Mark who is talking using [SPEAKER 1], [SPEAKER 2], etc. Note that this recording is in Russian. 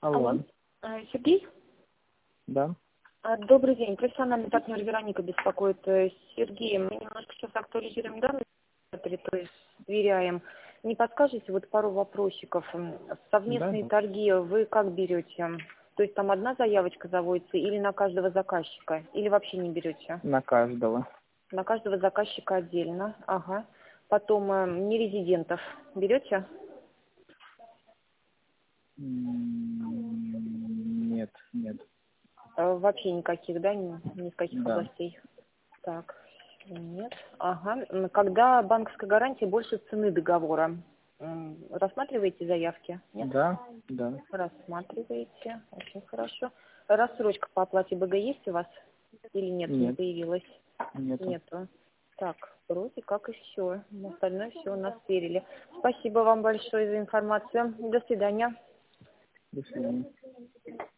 [SPEAKER 1] Алло.
[SPEAKER 2] Алло. Сергей?
[SPEAKER 1] Да.
[SPEAKER 2] Добрый день. Профессиональный партнер Вероника беспокоит. Сергей, мы немножко сейчас актуализируем данные, то есть сверяем. Не подскажете вот пару вопросиков?
[SPEAKER 1] Да,
[SPEAKER 2] Совместные
[SPEAKER 1] да.
[SPEAKER 2] торги вы как берете? То есть там одна заявочка заводится или на каждого заказчика? Или вообще не берете?
[SPEAKER 1] На каждого.
[SPEAKER 2] На каждого заказчика отдельно. Ага. Потом нерезидентов берете?
[SPEAKER 1] Нет, нет.
[SPEAKER 2] Вообще никаких, да? Ни с каких
[SPEAKER 1] Да.
[SPEAKER 2] областей? Так, нет. Ага. Когда банковская гарантия больше цены договора, рассматриваете заявки? Нет?
[SPEAKER 1] Да, да.
[SPEAKER 2] Рассматриваете. Очень хорошо. Рассрочка по оплате БГ есть у вас? Или нет, не
[SPEAKER 1] Нет,
[SPEAKER 2] появилась?
[SPEAKER 1] нету.
[SPEAKER 2] Нету. Так, вроде как и все. Остальное все у нас сверили. Спасибо вам большое за информацию. До свидания.
[SPEAKER 1] До свидания.